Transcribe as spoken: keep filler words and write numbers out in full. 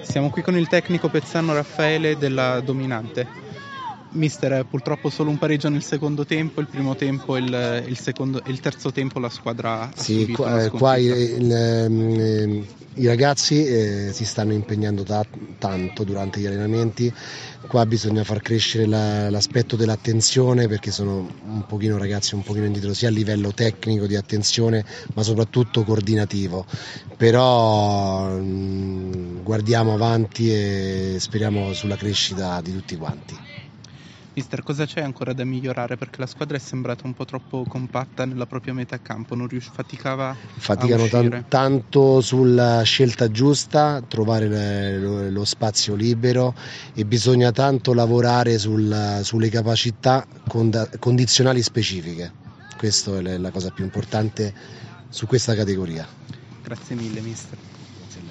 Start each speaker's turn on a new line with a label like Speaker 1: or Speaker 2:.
Speaker 1: Siamo qui con il tecnico Pezzano Raffaele della Dominante. Mister, purtroppo solo un pareggio nel secondo tempo, il primo tempo e il, il, secondo, il terzo tempo la squadra ha
Speaker 2: sì,
Speaker 1: subito
Speaker 2: qua,
Speaker 1: una
Speaker 2: eh, qua
Speaker 1: sconfitta.
Speaker 2: il, il, i ragazzi eh, si stanno impegnando ta- tanto durante gli allenamenti. Qua bisogna far crescere la, l'aspetto dell'attenzione, perché sono un pochino ragazzi un pochino indietro sia a livello tecnico di attenzione ma soprattutto coordinativo, però mh, guardiamo avanti e speriamo sulla crescita di tutti quanti.
Speaker 1: Mister, cosa c'è ancora da migliorare? Perché la squadra è sembrata un po' troppo compatta nella propria metà campo, non rius- faticava
Speaker 2: faticano
Speaker 1: a uscire.
Speaker 2: Tan- tanto sulla scelta giusta, trovare le, lo, lo spazio libero, e bisogna tanto lavorare sul, sulle capacità cond- condizionali specifiche. Questa è la cosa più importante su questa categoria.
Speaker 1: Grazie mille, mister.